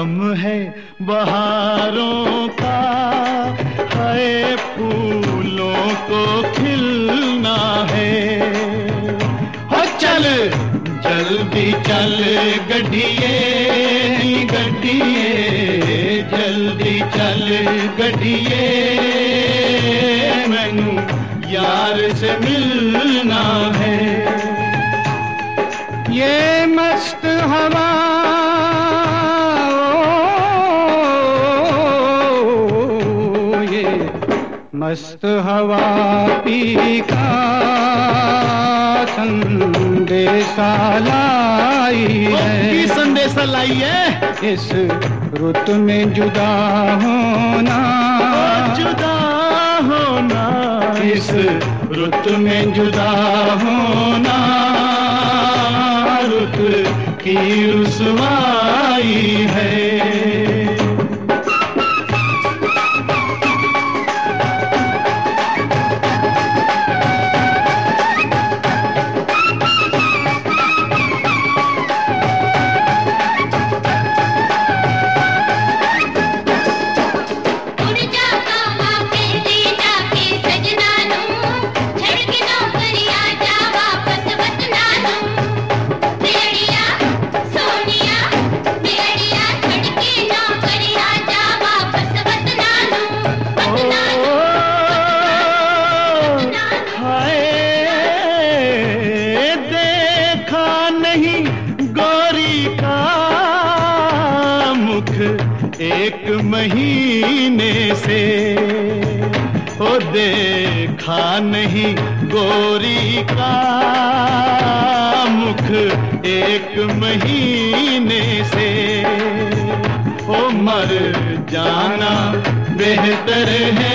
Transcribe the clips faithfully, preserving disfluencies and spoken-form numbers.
मौसम है बहारों का, है फूलों को खिलना है। हो चल जल्दी चल गड्डिए गड्डिए, जल्दी चल गड्डिए, मैनू यार से मिलना है। ये मस्त हवा ओ, ये मस्त हवा पी का संदेशा लाई है, संदेशा लाई है। इस रुत में जुदा होना, जुदा होना, इस रुत में जुदा होना, रुत की रुसवाई है। एक महीने से हो देखा नहीं गोरी का मुख, एक महीने से हो मर जाना बेहतर है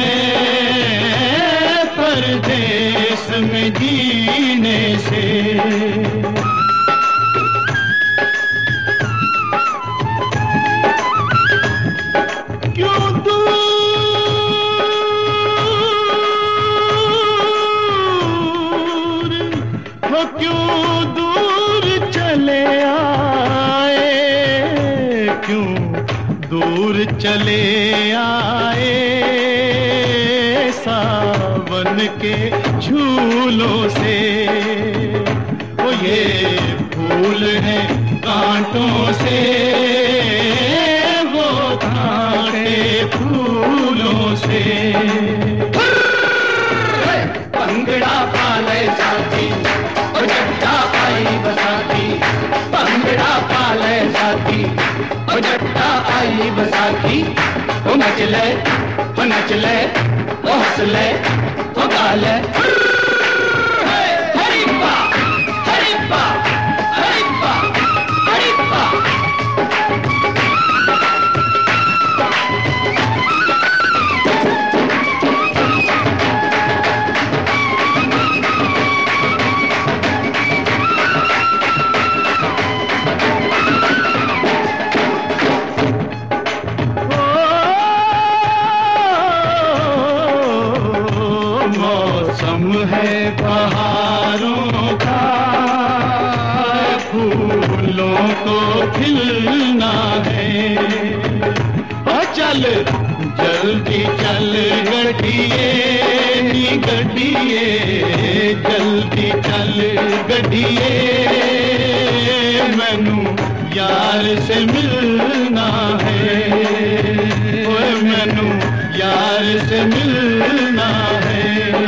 परदेस में जीने से। क्यों दूर चले आए, क्यों दूर चले आए, सावन के झूलों से। वो ये फूल है कांटों से, वो कांटे फूलों से। पंगड़ा पाले साथी, ओ जट्टा आई बसाती, पंगड़ा पाले साथी, ओ जट्टा आई बसाती। ओ नच ले, ओ नच ले, ओ हंस ले, ओ गा ले। हरिप्पा हरिप्पा हरिप्पा हरिप्पा। मौसम है बहारों का, फूलों को खिलना है। ओ चल जल्दी चल गड्डिए गड्डिए, जल्दी चल गड्डिए, मैनू यार से मिलना है। ओए मैनू यार से मिलना है,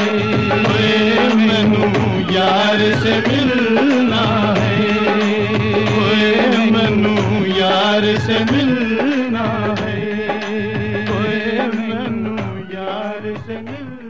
मैनू यार से मिलना है, मैनू यार से मिलना है, मैनू यार से मिलना है।